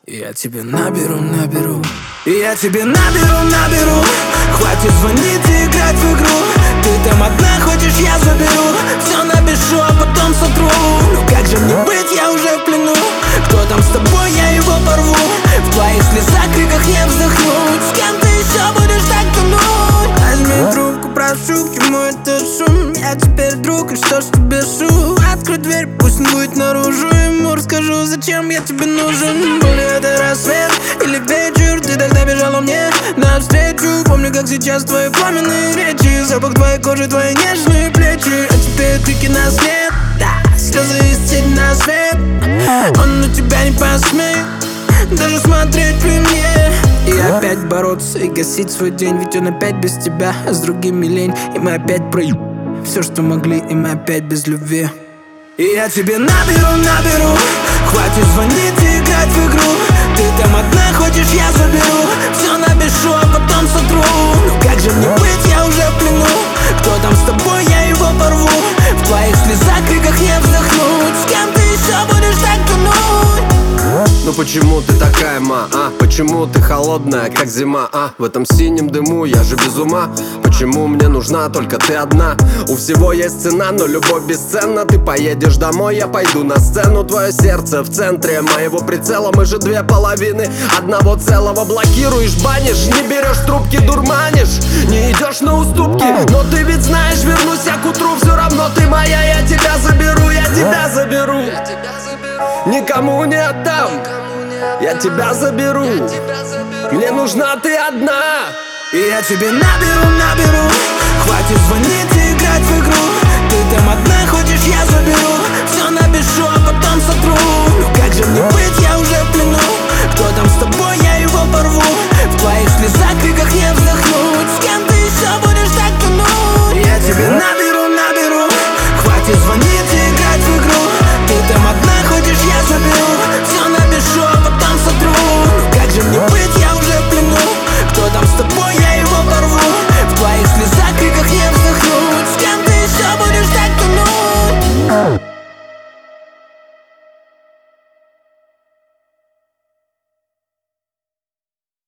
Я тебе наберу. Я тебе наберу. Хватит звонить и играть в игру. Ты там одна, хочешь, я заберу. Все напишу, а потом сотру. Ну как же мне быть, я уже в плену. Кто там с тобой, я его порву. В твоих слезах, криках не вздохнуть. С кем ты еще будешь так тянуть? Возьми трубку, прошу, к чему этот шум? Я теперь друг, и что ж тебе шу? Открой дверь, пусть он будет наружу. Ему расскажу, зачем я тебе нужен. Был ли это рассвет или вечер? Ты тогда бежала мне навстречу. Помню, как сейчас твои пламенные речи. Запах твоей кожи, твои нежные плечи. А теперь крики на свет, да, слезы из тени на свет. Он на тебя не посмеет даже смотреть при мне. И опять бороться и гасить свой день. Ведь он опять без тебя, а с другими лень. И мы опять все, что могли, и мы опять без любви. И я тебе наберу. Хватит звонить и играть в игру. Ты там одна, хочешь, я заберу. Все напишу, а потом сотру. Ну как же мне быть, я уже в плену. Кто там с тобой, я его порву. В твоих слезах, криках не вздохнуть. С кем ты еще будешь так тянуть? Ну почему ты такая, Почему ты холодная, как зима, В этом синем дыму я же без ума. Почему мне нужна только ты одна? У всего есть цена, но любовь бесценна. Ты поедешь домой, я пойду на сцену. Твое сердце в центре моего прицела. Мы же две половины одного целого. Блокируешь, банишь, не берешь трубки, дурманишь. Не идешь на уступки, но ты ведь знаешь, вернусь я к утру. Все равно ты моя, я тебя заберу, я тебя заберу. Никому не отдам, я тебя заберу. Мне нужна ты одна. И я тебе наберу. Хватит звонить и играть в игру. Ты там одна, хочешь, я заберу. Все напишу, а потом сотру. Ну как же мне быть, я уже в плену.